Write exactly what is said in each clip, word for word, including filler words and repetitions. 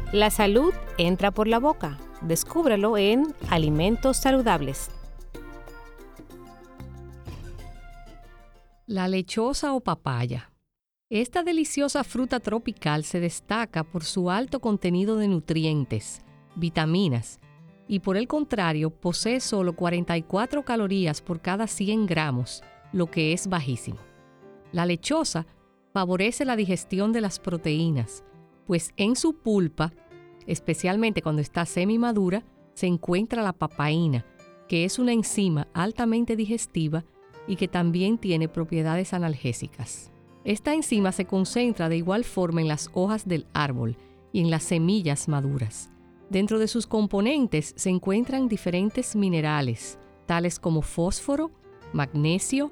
La salud entra por la boca. Descúbrelo en Alimentos Saludables. La lechosa o papaya. Esta deliciosa fruta tropical se destaca por su alto contenido de nutrientes, vitaminas, y por el contrario posee solo cuarenta y cuatro calorías por cada cien gramos, lo que es bajísimo. La lechosa favorece la digestión de las proteínas, pues en su pulpa, especialmente cuando está semimadura, se encuentra la papaína, que es una enzima altamente digestiva y que también tiene propiedades analgésicas. Esta enzima se concentra de igual forma en las hojas del árbol y en las semillas maduras. Dentro de sus componentes se encuentran diferentes minerales, tales como fósforo, magnesio,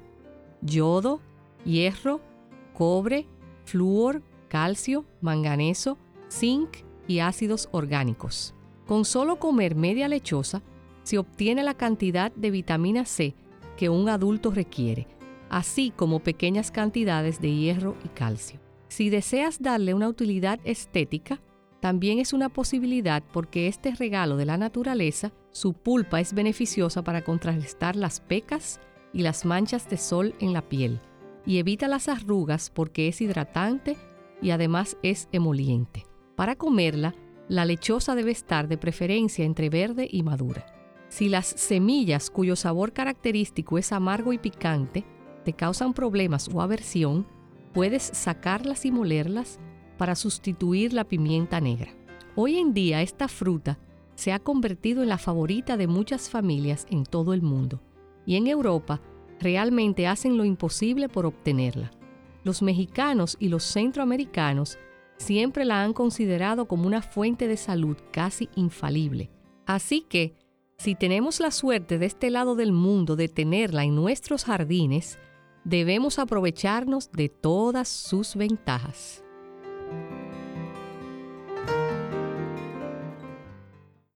yodo, hierro, cobre, flúor, calcio, manganeso, zinc y ácidos orgánicos. Con solo comer media lechosa, se obtiene la cantidad de vitamina C que un adulto requiere, así como pequeñas cantidades de hierro y calcio. Si deseas darle una utilidad estética, también es una posibilidad porque este regalo de la naturaleza, su pulpa es beneficiosa para contrarrestar las pecas y las manchas de sol en la piel y evita las arrugas porque es hidratante y además es emoliente. Para comerla, la lechosa debe estar de preferencia entre verde y madura. Si las semillas, cuyo sabor característico es amargo y picante, te causan problemas o aversión, puedes sacarlas y molerlas para sustituir la pimienta negra. Hoy en día esta fruta se ha convertido en la favorita de muchas familias en todo el mundo y en Europa realmente hacen lo imposible por obtenerla. Los mexicanos y los centroamericanos siempre la han considerado como una fuente de salud casi infalible. Así que, si tenemos la suerte de este lado del mundo de tenerla en nuestros jardines, debemos aprovecharnos de todas sus ventajas.